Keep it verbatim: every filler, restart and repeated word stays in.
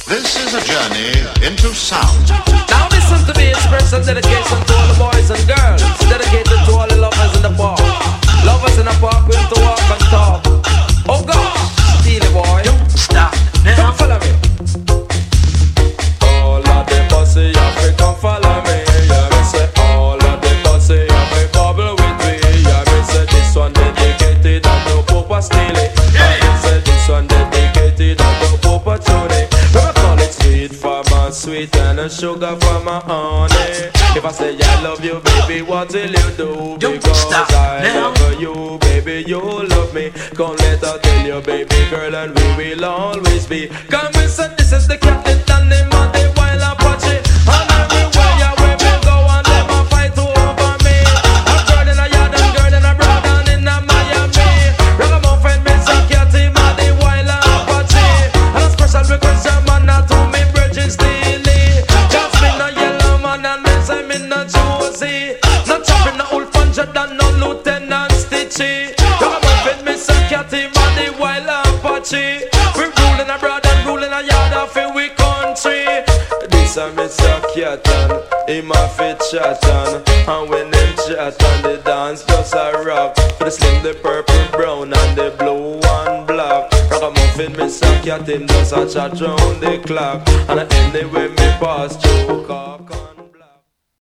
This is a journey into sound. Now listen to me, expression dedication to all the boys and girls. Dedicated to all the lovers in the park. Lovers in the park willing to walk and talk. Oh God, Steely boy, don't stop now. Come follow me. All of the bossy have to come follow me. Yeah, me say all of the bossy have to bubble with me. Yeah, me say this one dedicated and no Papa Steely. Yeah, me say this one dedicated and no Papa Tony. Sweet for my sweet and a sugar for my honey. If I say I love you, baby, what will you do? Don't because stop I now. love you, baby, you love me. Come let her tell you, baby girl, and we will always be. Come listen, this is the captain and the man, the wild Apache. And everywhere you where me go and them a fight over me. A girl in a yard and girl in a broad and in a Miami. Ragamuffin, Miss Kitty, man, the wild Apache. And a special request, man, not to me. Steely, just me no yellow man and me say me no Josie. No chopping no old puncher than no Lieutenant Stitchy. Come up with me some catty man the wild Apache. We ruling abroad and ruling a yard of we country. This a Mister Catan, him a fit chatan. And when them chat and the dance just a rock. For the slim, the purple, brown and the blue and black. Ragamuffin, Mister Cat, him just a chat round the clock. And anyway me pass through Cork.